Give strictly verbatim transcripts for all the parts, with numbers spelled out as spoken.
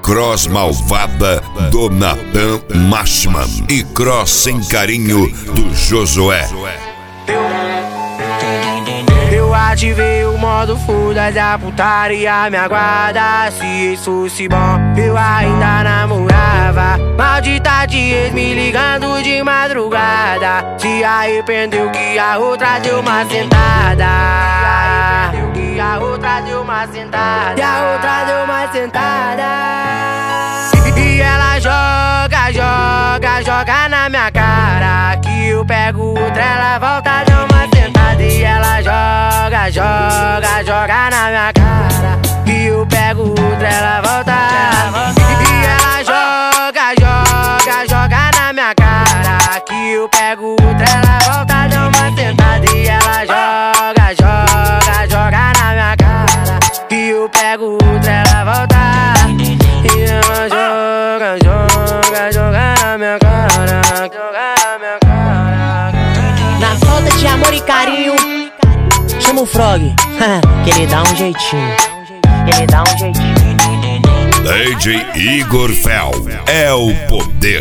cross malvada do Natan Mashman e cross sem carinho do Josué. Eu ativei o modo foda-se, a putaria me aguarda. Se isso fosse bom, eu ainda namorava. Maldita de ex me ligando de madrugada. Se arrependeu que a outra deu uma sentada. Se arrependeu que a outra deu uma sentada. E a outra deu uma sentada. E ela joga, joga, joga na minha cara. Que eu pego outra, ela volta, dá uma sentada. E ela joga, joga, joga na minha cara. Que eu pego outra, ela volta. E ela joga, joga, joga na minha cara. Que eu pego outra, ela volta, dá uma sentada. E ela joga, joga, joga na minha cara. Que eu pego outra, ela volta. E ela joga, joga, joga na minha cara. Joga na minha cara. Na falta de amor e carinho, chama o Frog, que ele dá um jeitinho. Ele dá um jeitinho. D J Igor Fel é o poder.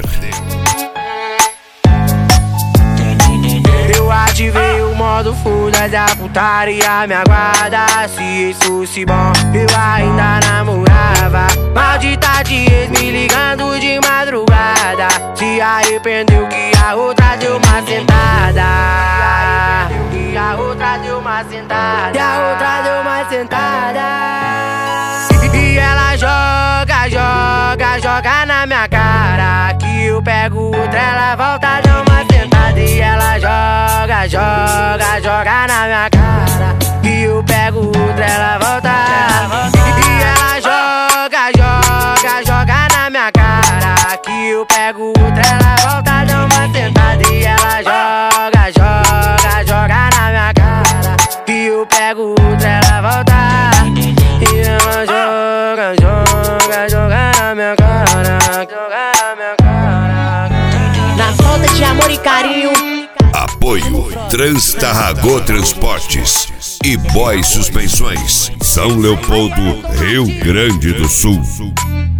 Eu ativei o modo foda-se, a putaria me aguarda. Se isso fosse bom, eu ainda namorava. Maldita de ex me ligando de madrugada. Se arrependeu que a outra deu uma sentada. Que a outra deu uma sentada. E a outra deu uma sentada. E ela joga, joga, joga na minha cara. Que eu pego outra, ela volta, dá uma sentada. E ela joga, joga, joga na minha cara. Que eu pego outra, ela volta. E ela joga, joga, joga na minha cara. Que eu pego outra, ela volta, dá uma sentada. E ela joga, joga, joga na minha cara. Que eu pego outra, ela volta. E ela joga, joga, joga na minha cara. Joga na minha cara. Na falta de amor e carinho, Apoio Transtarragô Transportes e Boy Suspensões, São Leopoldo, Rio Grande do Sul.